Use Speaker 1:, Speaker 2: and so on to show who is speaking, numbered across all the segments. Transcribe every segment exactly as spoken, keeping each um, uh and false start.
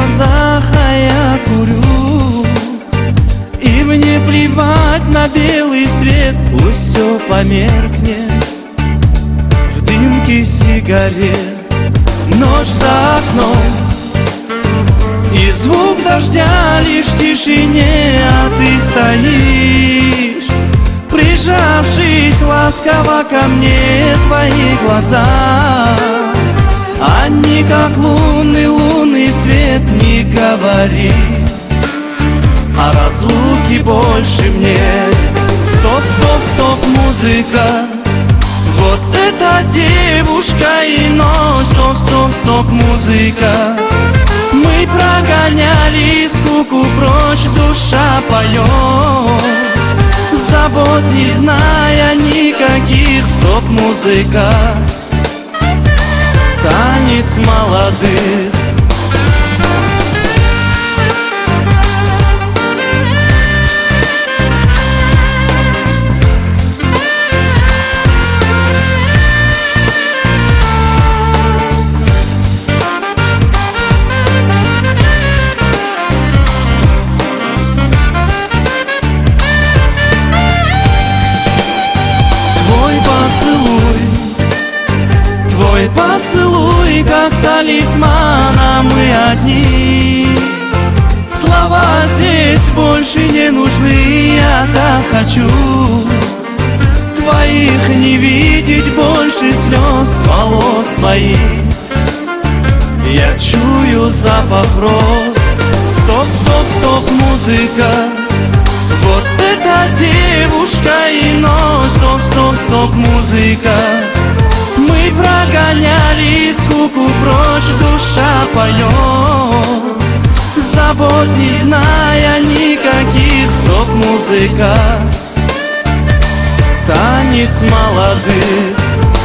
Speaker 1: глазах, а я курю. И мне плевать на белый свет, пусть все померкнет в дымке сигарет. Ночь за окном и звук дождя лишь в тишине, а ты стоишь, прижавшись ласково ко мне. Твои глаза, они как лунный, лунный свет. Не говори о разлуке больше мне. Стоп, стоп, стоп, музыка, вот эта девушка иной. Стоп, стоп, стоп, музыка, мы прогоняли скуку прочь, душа поет, забот не зная никаких. Стоп, музыка, танец молодых. Твой поцелуй, как талисман, а мы одни. Слова здесь больше не нужны, я так хочу твоих не видеть больше слез с волос твоих. Я чую запах роз. Стоп, стоп, стоп, музыка, вот эта девушка иной. Стоп, стоп, стоп, музыка, мы прогоняли скуку прочь, душа поет, забот не зная никаких. Стоп, музыка, танец молодых.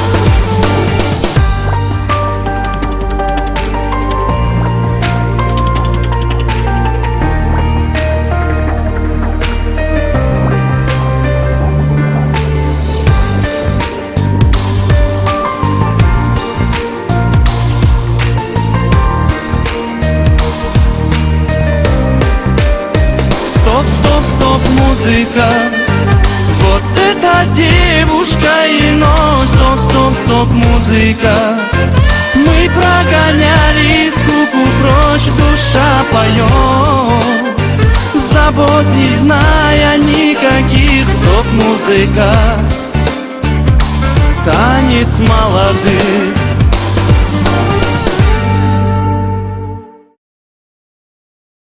Speaker 1: Стоп, стоп, стоп, музыка, вот эта девушка иной. Стоп, стоп, стоп, музыка, мы прогоняли скуку прочь, душа поет, забот не зная никаких. Стоп, музыка, танец молодых.